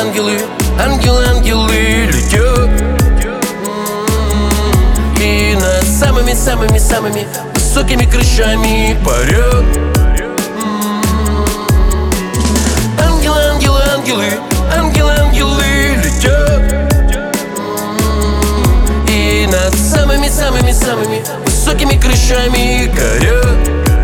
ангелы, ангелы, ангелы летят, и над самыми-самыми-самыми высокими крышами парят. Ангелы, ангелы, ангелы, ангелы, ангелы летят, и над самыми-самыми-самыми высокими крышами горят.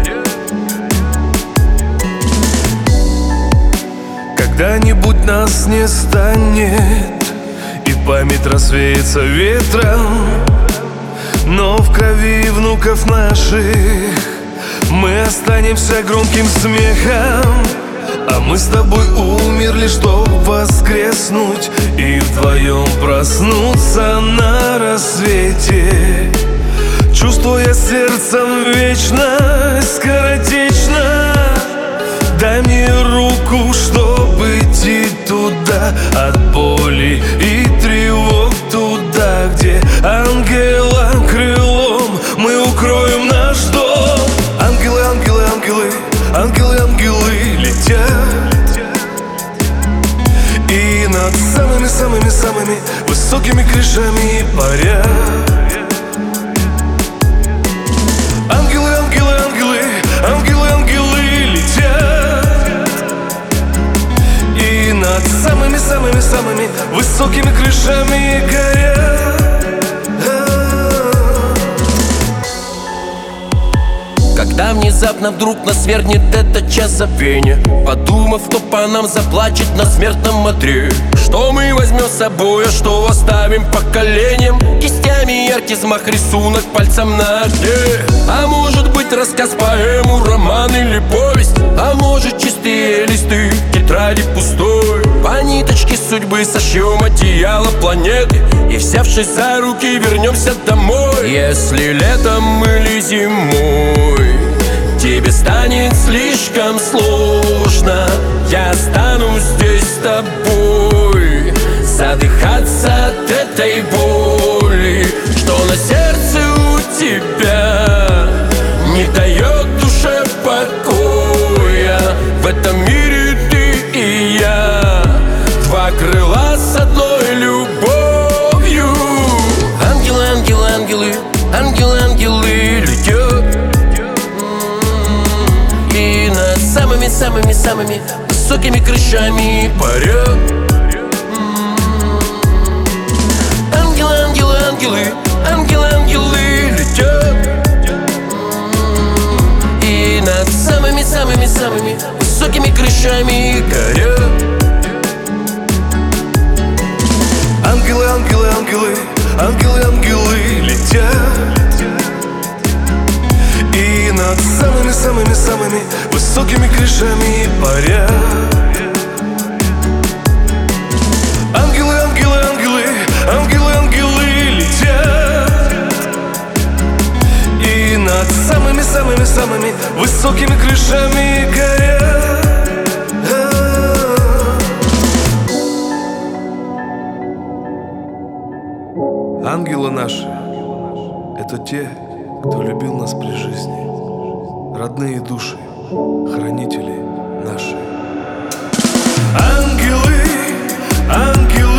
Когда-нибудь нас не станет, и память развеется ветром, но в крови внуков наших мы останемся громким смехом. А мы с тобой умерли, чтоб воскреснуть и вдвоем проснуться на рассвете, чувствуя сердцем вечность скоротечно. Дай мне руку, чтобы идти туда, от боли и тревог туда, где ангела крылом мы укроем наш дом. Ангелы, ангелы, ангелы, ангелы, ангелы летят, и над самыми-самыми-самыми высокими крышами парят. Ангелы, ангелы, ангелы, ангелы, ангелы летят, и над самыми-самыми-самыми высокими крышами горят. Когда внезапно вдруг нас свергнет этот час забвения, подумав, кто по нам заплачет на смертном одре, что мы возьмем с собой, а что оставим поколениям? Кистями яркий взмах, рисунок пальцем на огне. А может быть рассказ, поэму, роман или повесть, а может чистые листы тетради пустой. По ниточке судьбы сошьем одеяло планеты, и взявшись за руки вернемся домой. Если летом или зимой тебе станет слишком сложно, я останусь здесь с тобой, задыхаться от этой боли, что на сердце у тебя не дает душе покоя. В этом мире ты и я, два крыла с одной любовью. Ангелы, ангелы, ангелы, ангелы, ангелы летят, и над самыми-самыми-самыми высокими крышами парят. Ангелы, ангелы, ангелы, ангелы, ангелы летят, и над самыми-самыми-самыми высокими крышами горят. Ангелы, ангелы, ангелы, ангелы, ангелы летят, и над самыми-самыми-самыми высокими крышами парят. Ангелы, ангелы, ангелы, ангелы, ангелы летят, и над самыми-самыми-самыми высокими крышами горят. Ангелы наши — это те, кто любил нас при жизни, родные души, хранители наши. Ангелы, ангелы.